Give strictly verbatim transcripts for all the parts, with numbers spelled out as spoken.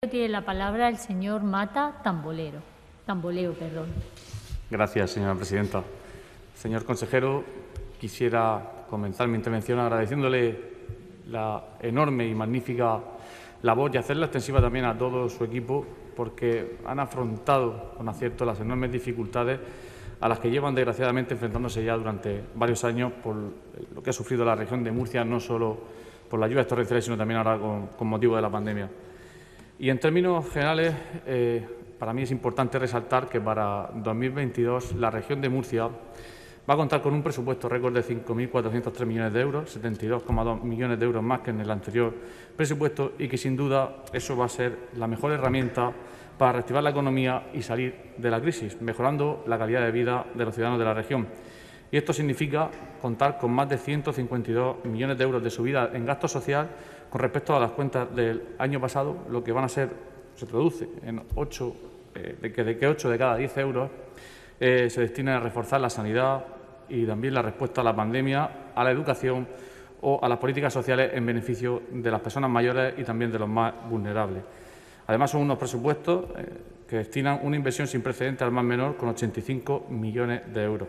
Tiene la palabra el señor Mata Tambolero. Tamboleo, perdón. Gracias, señora presidenta. Señor consejero, quisiera comenzar mi intervención agradeciéndole la enorme y magnífica labor y hacerla extensiva también a todo su equipo, porque han afrontado con acierto las enormes dificultades a las que llevan desgraciadamente enfrentándose ya durante varios años por lo que ha sufrido la región de Murcia, no solo por las lluvias torrenciales, sino también ahora con, con motivo de la pandemia. Y en términos generales, eh, para mí es importante resaltar que para dos mil veintidós la región de Murcia va a contar con un presupuesto récord de cinco mil cuatrocientos tres millones de euros, setenta y dos coma dos millones de euros más que en el anterior presupuesto, y que sin duda eso va a ser la mejor herramienta para reactivar la economía y salir de la crisis, mejorando la calidad de vida de los ciudadanos de la región. Y esto significa contar con más de ciento cincuenta y dos millones de euros de subida en gasto social con respecto a las cuentas del año pasado, lo que van a ser, se traduce en ocho, eh, de que de que ocho de cada diez euros eh, se destinan a reforzar la sanidad y también la respuesta a la pandemia, a la educación o a las políticas sociales en beneficio de las personas mayores y también de los más vulnerables. Además, son unos presupuestos eh, que destinan una inversión sin precedentes al más menor con ochenta y cinco millones de euros.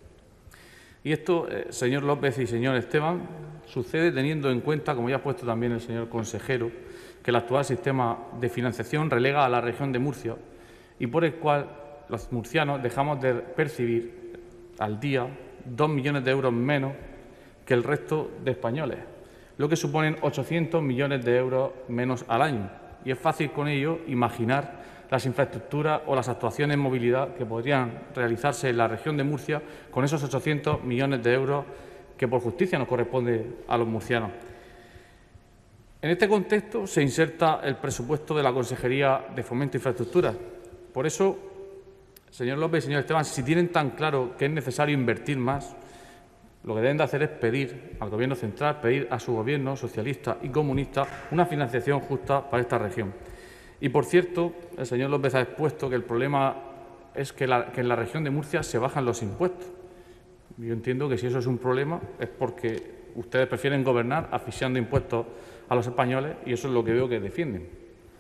Y esto, eh, señor López y señor Esteban, sucede teniendo en cuenta, como ya ha puesto también el señor consejero, que el actual sistema de financiación relega a la región de Murcia y por el cual los murcianos dejamos de percibir al día dos millones de euros menos que el resto de españoles, lo que suponen ochocientos millones de euros menos al año. Y es fácil con ello imaginar las infraestructuras o las actuaciones en movilidad que podrían realizarse en la región de Murcia con esos ochocientos millones de euros que por justicia nos corresponde a los murcianos. En este contexto se inserta el presupuesto de la Consejería de Fomento e Infraestructuras. Por eso, señor López y señor Esteban, si tienen tan claro que es necesario invertir más, lo que deben de hacer es pedir al Gobierno central, pedir a su Gobierno socialista y comunista una financiación justa para esta región. Y, por cierto, el señor López ha expuesto que el problema es que, la, que en la región de Murcia se bajan los impuestos. Yo entiendo que si eso es un problema es porque ustedes prefieren gobernar asfixiando impuestos a los españoles y eso es lo que veo que defienden.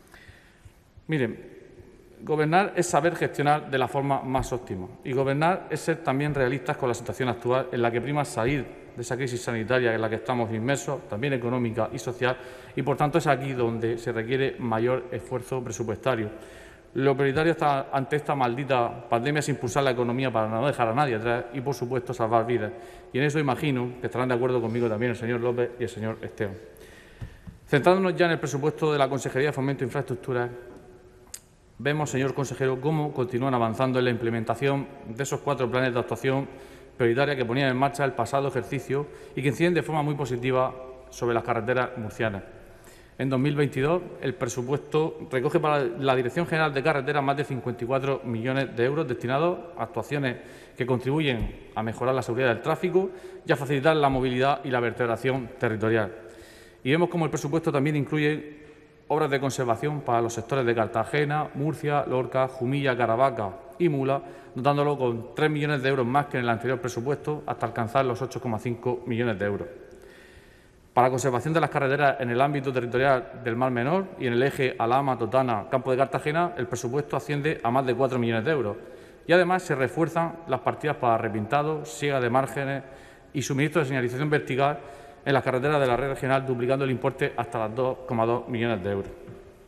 Miren, gobernar es saber gestionar de la forma más óptima y gobernar es ser también realistas con la situación actual en la que prima salir de esa crisis sanitaria en la que estamos inmersos, también económica y social, y por tanto es aquí donde se requiere mayor esfuerzo presupuestario. Lo prioritario está, ante esta maldita pandemia es impulsar la economía para no dejar a nadie atrás y, por supuesto, salvar vidas. Y en eso imagino que estarán de acuerdo conmigo también el señor López y el señor Esteban. Centrándonos ya en el presupuesto de la Consejería de Fomento e Infraestructuras, vemos, señor consejero, cómo continúan avanzando en la implementación de esos cuatro planes de actuación prioritaria que ponían en marcha el pasado ejercicio y que inciden de forma muy positiva sobre las carreteras murcianas. En dos mil veintidós, el presupuesto recoge para la Dirección General de Carreteras más de cincuenta y cuatro millones de euros destinados a actuaciones que contribuyen a mejorar la seguridad del tráfico y a facilitar la movilidad y la vertebración territorial. Y vemos cómo el presupuesto también incluye obras de conservación para los sectores de Cartagena, Murcia, Lorca, Jumilla, Caravaca y Mula, dotándolo con tres millones de euros más que en el anterior presupuesto, hasta alcanzar los ocho coma cinco millones de euros. Para la conservación de las carreteras en el ámbito territorial del Mar Menor y en el eje Alhama, Totana, Campo de Cartagena, el presupuesto asciende a más de cuatro millones de euros. Y además se refuerzan las partidas para repintado, siega de márgenes y suministro de señalización vertical en las carreteras de la red regional, duplicando el importe hasta los dos coma dos millones de euros.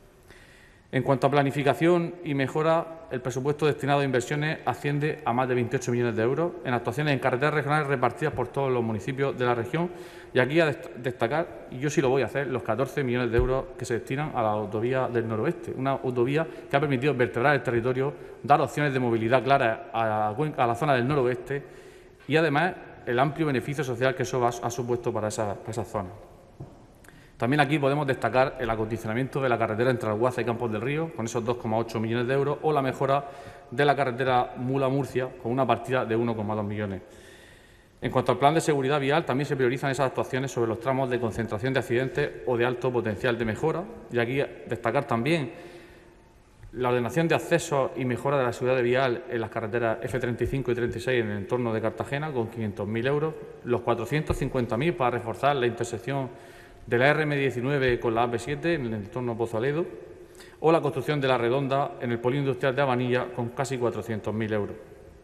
En cuanto a planificación y mejora, el presupuesto destinado a inversiones asciende a más de veintiocho millones de euros en actuaciones en carreteras regionales repartidas por todos los municipios de la región. Y aquí a destacar, y yo sí lo voy a hacer, los catorce millones de euros que se destinan a la autovía del noroeste, una autovía que ha permitido vertebrar el territorio, dar opciones de movilidad claras a la, a la zona del noroeste y, además, el amplio beneficio social que eso ha supuesto para esa, para esa zona. También aquí podemos destacar el acondicionamiento de la carretera entre Alguaza y Campos del Río, con esos dos coma ocho millones de euros, o la mejora de la carretera Mula-Murcia, con una partida de uno coma dos millones. En cuanto al plan de seguridad vial, también se priorizan esas actuaciones sobre los tramos de concentración de accidentes o de alto potencial de mejora. Y aquí destacar también la ordenación de accesos y mejora de la seguridad vial en las carreteras F treinta y cinco y treinta y seis en el entorno de Cartagena, con quinientos mil euros, los cuatrocientos cincuenta mil para reforzar la intersección de la R M diecinueve con la A P siete en el entorno Pozualedo, o la construcción de la Redonda en el polígono industrial de Abanilla con casi cuatrocientos mil euros.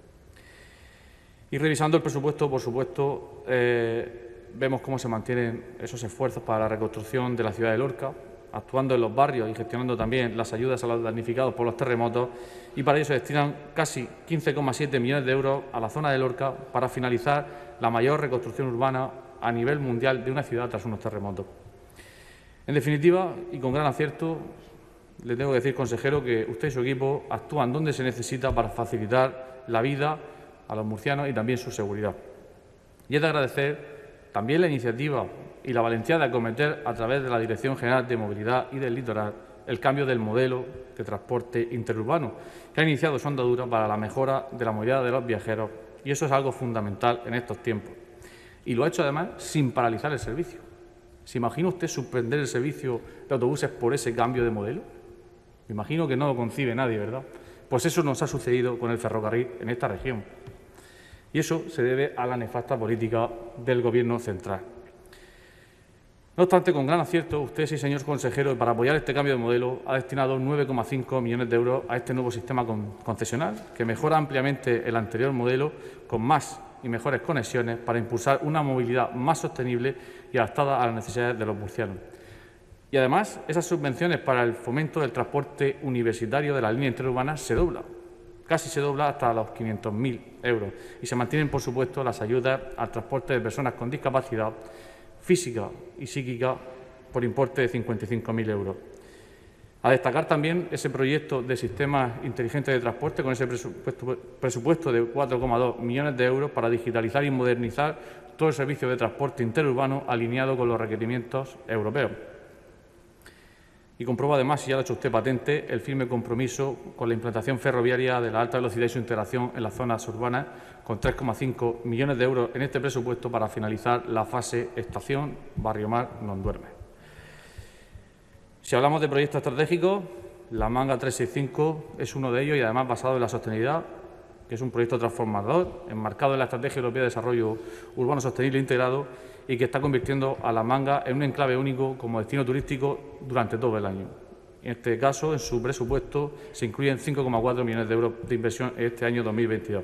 Y revisando el presupuesto, por supuesto, eh, vemos cómo se mantienen esos esfuerzos para la reconstrucción de la ciudad de Lorca, actuando en los barrios y gestionando también las ayudas a los damnificados por los terremotos, y para ello se destinan casi quince coma siete millones de euros a la zona de Lorca para finalizar la mayor reconstrucción urbana a nivel mundial de una ciudad tras unos terremotos. En definitiva, y con gran acierto, le tengo que decir, consejero, que usted y su equipo actúan donde se necesita para facilitar la vida a los murcianos y también su seguridad. Y es de agradecer también la iniciativa y la valentía de acometer a través de la Dirección General de Movilidad y del Litoral el cambio del modelo de transporte interurbano, que ha iniciado su andadura para la mejora de la movilidad de los viajeros, y eso es algo fundamental en estos tiempos. Y lo ha hecho además sin paralizar el servicio. ¿Se imagina usted suspender el servicio de autobuses por ese cambio de modelo? Me imagino que no lo concibe nadie, ¿verdad? Pues eso nos ha sucedido con el ferrocarril en esta región. Y eso se debe a la nefasta política del Gobierno central. No obstante, con gran acierto, usted, sí, señor consejero, para apoyar este cambio de modelo, ha destinado nueve coma cinco millones de euros a este nuevo sistema concesional, que mejora ampliamente el anterior modelo con más y mejores conexiones para impulsar una movilidad más sostenible y adaptada a las necesidades de los murcianos. Y además, esas subvenciones para el fomento del transporte universitario de la línea interurbana se doblan, casi se dobla hasta los quinientos mil euros, y se mantienen, por supuesto, las ayudas al transporte de personas con discapacidad física y psíquica por importe de cincuenta y cinco mil euros. A destacar también ese proyecto de sistemas inteligentes de transporte con ese presupuesto, presupuesto de cuatro coma dos millones de euros para digitalizar y modernizar todo el servicio de transporte interurbano alineado con los requerimientos europeos. Y comprueba además, si ya lo ha hecho usted patente, el firme compromiso con la implantación ferroviaria de la alta velocidad y su integración en las zonas urbanas, con tres coma cinco millones de euros en este presupuesto para finalizar la fase estación Barrio Mar non duerme. Si hablamos de proyectos estratégicos, la Manga trescientos sesenta y cinco es uno de ellos, y además basado en la sostenibilidad, que es un proyecto transformador, enmarcado en la Estrategia Europea de Desarrollo Urbano Sostenible e Integrado, y que está convirtiendo a La Manga en un enclave único como destino turístico durante todo el año. En este caso, en su presupuesto se incluyen cinco coma cuatro millones de euros de inversión en este año dos mil veintidós.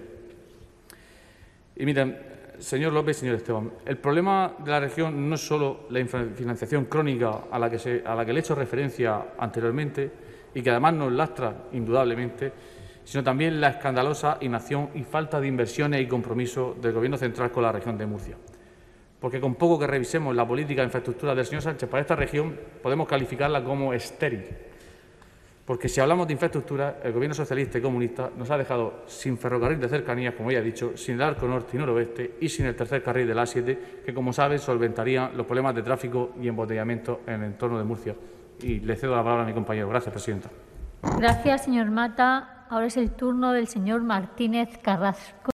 Y miren, señor López y señor Esteban, el problema de la región no es solo la infrafinanciación crónica a la que, se, a la que le he hecho referencia anteriormente y que además nos lastra indudablemente, sino también la escandalosa inacción y falta de inversiones y compromiso del Gobierno central con la región de Murcia. Porque con poco que revisemos la política de infraestructura del señor Sánchez para esta región, podemos calificarla como estéril. Porque si hablamos de infraestructura, el Gobierno socialista y comunista nos ha dejado sin ferrocarril de cercanías, como ya he dicho, sin el arco norte y noroeste y sin el tercer carril de la A siete, que, como saben, solventaría los problemas de tráfico y embotellamiento en el entorno de Murcia. Y le cedo la palabra a mi compañero. Gracias, presidenta. Gracias, señor Mata. Ahora es el turno del señor Martínez Carrasco.